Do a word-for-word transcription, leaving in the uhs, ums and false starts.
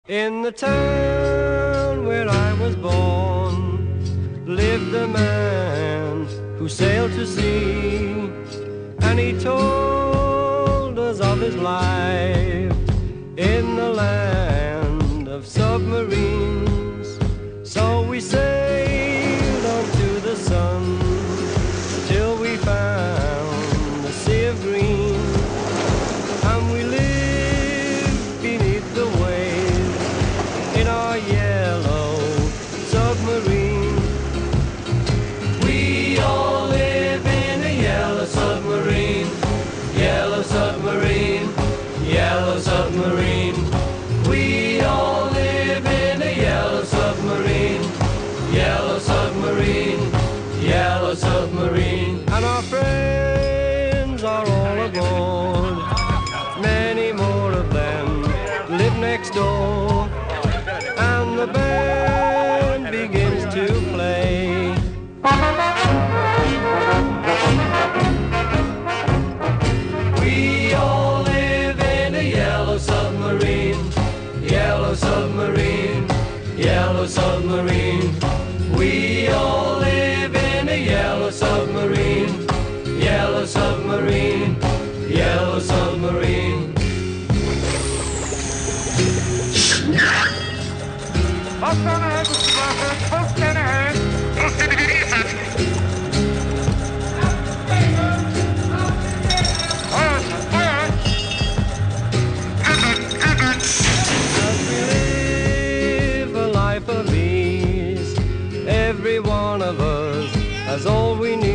In the town where I was born lived a man who sailed to sea, and he told us of his life in the land of submarines. So we sailed on to the sun till we found the sea of green, and we lived beneath the waves in our yellow submarine. We all live in a yellow submarine, yellow submarine, yellow submarine. We all live in a yellow submarine, yellow submarine, yellow submarine. And our friends are all aboard, many more of them live next door, and the band begins to play. We all live in a yellow submarine, yellow submarine, yellow submarine. We all live in a yellow submarine, yellow submarine, yellow submarine. Post on ahead, Mister Blackburn. Post on ahead. Post on ahead. As we live a life of ease, every one of us has all we need.